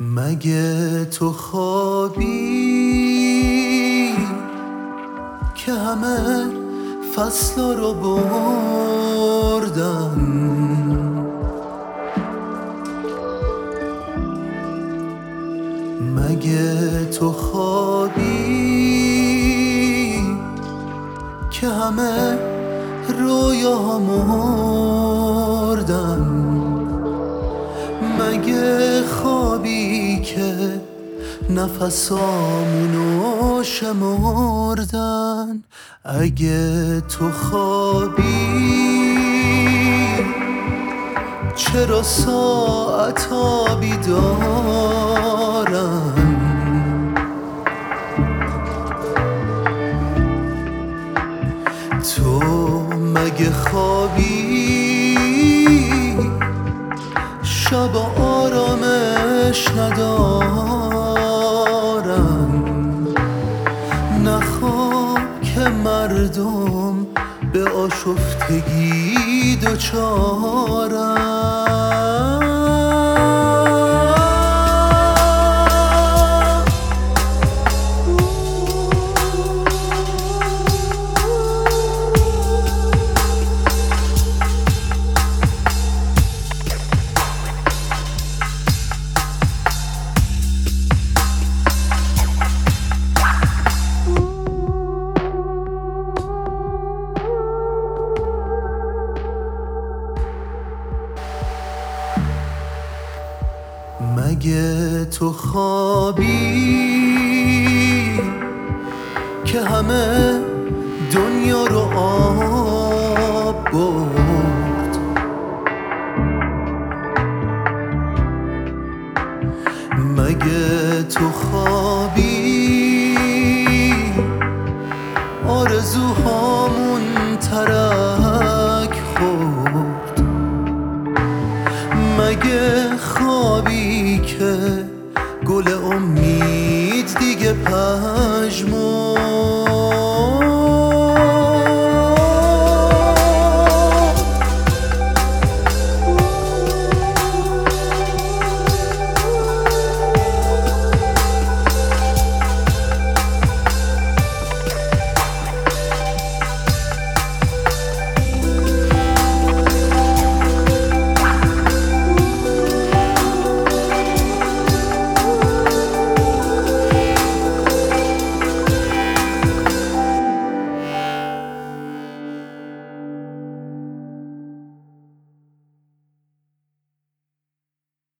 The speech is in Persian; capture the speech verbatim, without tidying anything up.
مگه تو خوابی که همه فصلا رو بردن؟ مگه تو خوابی که همه رویاها مردن؟ مگه خوابی که نفسامونو شمردن؟ اگه تو خوابی چرا ساعتا بیدارن؟ تو مگه خوابی شب آرامش ندارن؟ نخواب که مردم به آشفتگی دوچارن. مگه تو خوابی که همه دنیا رو آب برد؟ مگه تو خوابی آرزوهامون ترک خورد؟ مگه خوابی که گل امید دیگه پژمرد؟